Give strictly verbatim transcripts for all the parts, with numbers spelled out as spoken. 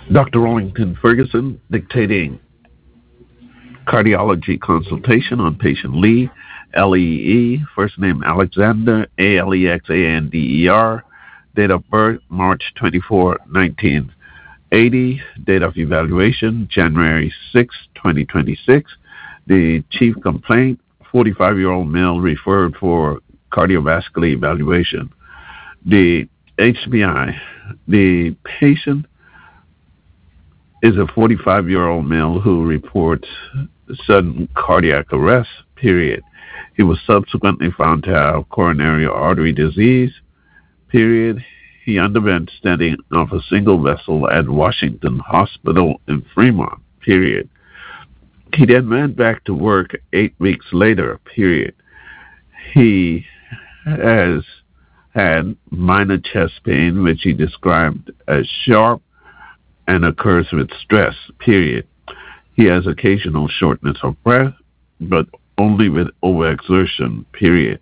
Doctor Rollington Ferguson dictating cardiology consultation on patient Lee, L E E, first name Alexander, A L E X A N D E R, date of birth March twenty-fourth, nineteen eighty, date of evaluation January sixth, twenty twenty-six. The chief complaint, forty-five-year-old male referred for cardiovascular evaluation. The H B I, the patient is a forty-five-year-old male who reports sudden cardiac arrest, period. He was subsequently found to have coronary artery disease, period. He underwent stenting of a single vessel at Washington Hospital in Fremont, period. He then went back to work eight weeks later, period. He has had minor chest pain, which he described as sharp and occurs with stress, period. He has occasional shortness of breath, but only with overexertion, period.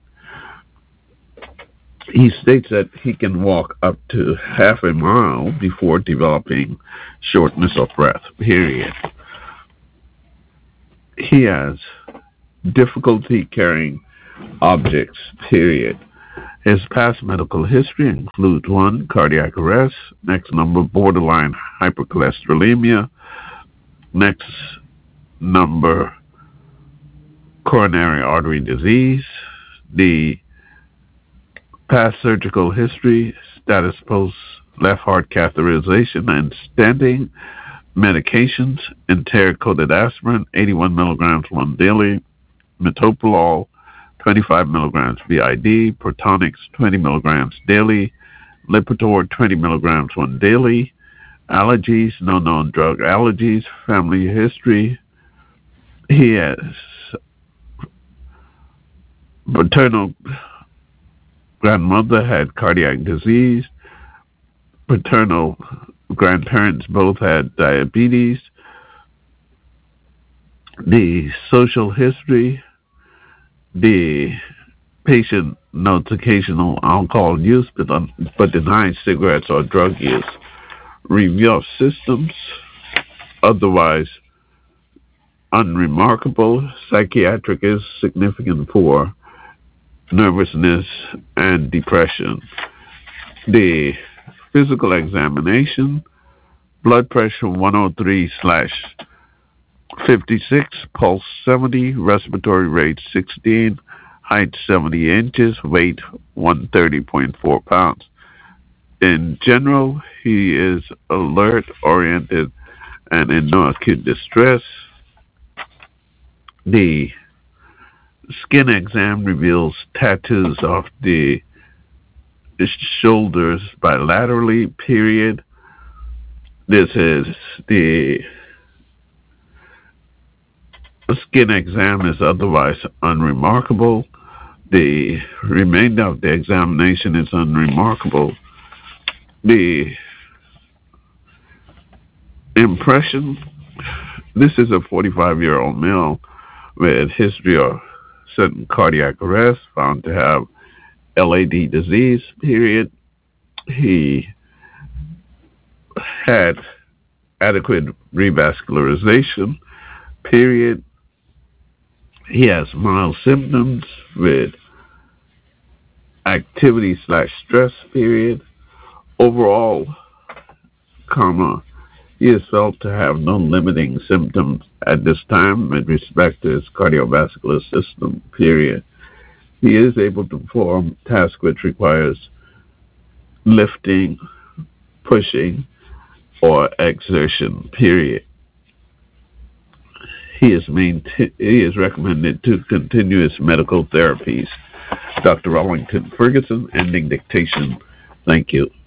He states that he can walk up to half a mile before developing shortness of breath, period. He has difficulty carrying objects, period. His past medical history includes one, cardiac arrest, next number, borderline hypercholesterolemia, next number, coronary artery disease, the past surgical history, status post left heart catheterization and stenting, medications, enteric-coated aspirin, eighty-one milligrams one daily, metoprolol, twenty-five milligrams B I D, Protonix, twenty milligrams daily, Lipitor, twenty milligrams one daily, allergies, no known drug allergies, family history. He has paternal grandmother had cardiac disease, paternal grandparents both had diabetes, the social history, the patient notes occasional alcohol use but, un, but denies cigarettes or drug use. Review of systems, otherwise unremarkable. Psychiatric is significant for nervousness and depression. The physical examination, blood pressure one oh three slash fifty-six, pulse seventy, respiratory rate sixteen, height seventy inches, weight one thirty point four pounds. In general, he is alert, oriented, and in no acute distress. The skin exam reveals tattoos of the shoulders bilaterally, period. This is the skin exam is otherwise unremarkable. The remainder of the examination is unremarkable. The impression, this is a forty-five-year-old male with history of sudden cardiac arrest, found to have L A D disease, period. He had adequate revascularization, period. He has mild symptoms with activity slash stress, period. Overall, comma, he is felt to have no limiting symptoms at this time with respect to his cardiovascular system, period. He is able to perform tasks which requires lifting, pushing, or exertion, period. He is, maintain, he is recommended to continue his medical therapies. Doctor Rollington Ferguson, ending dictation. Thank you.